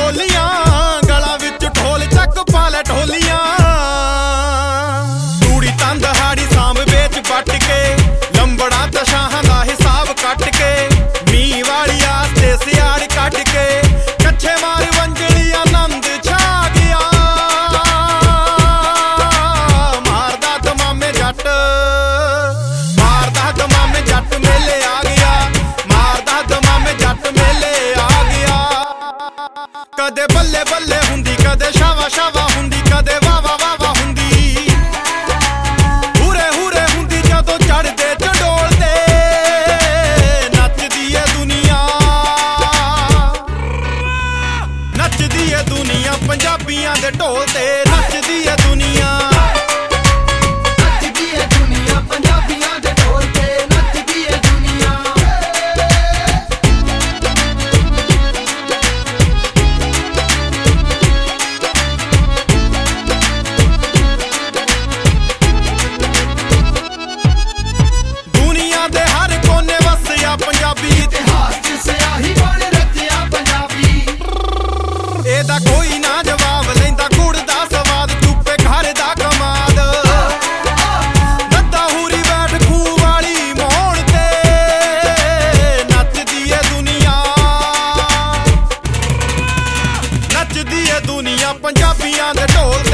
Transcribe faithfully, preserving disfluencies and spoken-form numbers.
ਢੋਲੀਆਂ ਗਲਾਂ ਵਿੱਚ ਢੋਲ ਚੱਕ ਪਾ ਲੈ ਢੋਲੀਆਂ ਤੂੜੀ ਤੰਦ ਹਾੜੀ ਸਾਂਭ ਵੇਚ ਵੱਟ ਕੇ ਲੰਬੜਾ ਤੇ ਸ਼ਾਹਾਂ ਦਾ ਹਿਸਾਬ ਕੱਟ ਕੇ ਮੀਂਹ ਵਾਲੀ ਆਸ ਤੇ ਸਿਆੜ ਕੱਢ ਕੇ ਕੱਛੇ ਮਾਰ ਵੰਜਲੀ ਆਨੰਦ ਛਾ ਗਿਆ ਮਾਰਦਾ ਦਮਾਮੇ ਜੱਟ ਮਾਰਦਾ ਦਮਾਮੇ ਜੱਟ ਮੇਲੇ ਆ ਗਿਆ ਮਾਰਦਾ ਦਮਾਮੇ ਜੱਟ ਮੇਲੇ ਆ ਗਿਆ ਕਦੇ ਬੱਲੇ ਬੱਲੇ ਹੁੰਦੀ ਕਦੇ ਸ਼ਾਵਾ ਸ਼ਾਵਾ ਹੁੰਦੀ ਕਦੇ ਵਾਵਾ ਵਾਵਾ ਹੁੰਦੀ ਹੂਰੇ ਹੂਰੇ ਹੁੰਦੀ ਜਦੋਂ ਚੜਦੇ ਚੰਡੋਲ ਤੇ ਨੱਚਦੀ ਏ ਦੁਨੀਆ ਨੱਚਦੀ ਏ ਦੁਨੀਆ ਪੰਜਾਬੀਆਂ ਦੇ ਢੋਲ ਤੇ ਨੱਚਦੀ ਏ ਦੁਨੀਆ ਨੱਚਦੀ ਏ ਦੁਨੀਆ ਪੰਜਾਬੀਆਂ ਦੇ ਢੋਲ ਤੇ ਨੱਚਦੀ ਏ ਦੁਨੀਆ ਦੁਨੀਆ ਦੇ ਹਰ ਕੋਨੇ ਵਸਿਆ ਪੰਜਾਬੀ ਇਤਿਹਾਸ ਚ ਸਿਆਹੀ ਬਣ ਰਚਿਆ ਪੰਜਾਬੀ ਇਹਦਾ ਕੋਈ ਨਾ ਜਵਾਬ ਲੈਂਦਾ ਗੁੜ ਦਾ ਸਵਾਦ ਚੁੱਪੇ ਘਰ ਦਾ ਕਮਾਦ ਨੱਦਾ ਹੂਰੀ ਬੈਠ ਖੂਹ ਵਾਲੀ ਮੋਹਣ ਤੇ ਨੱਚਦੀ ਏ ਦੁਨੀਆ ਨੱਚਦੀ ਏ ਦੁਨੀਆ ਪੰਜਾਬੀਆਂ ਦੇ ਢੋਲ